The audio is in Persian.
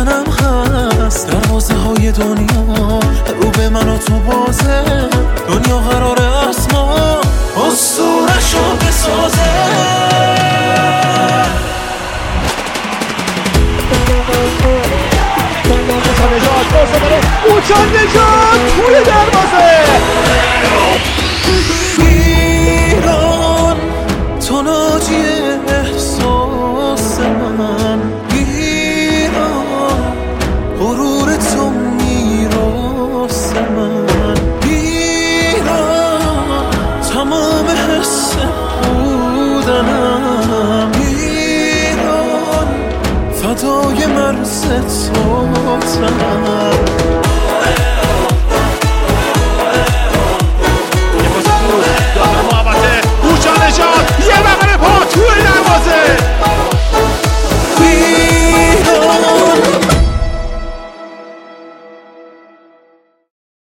منم هست، دروازه های دنیا رو به من و تو بازه، دنیا قراره اسما اسطوره‌شو بسازه. نجات توی دروازه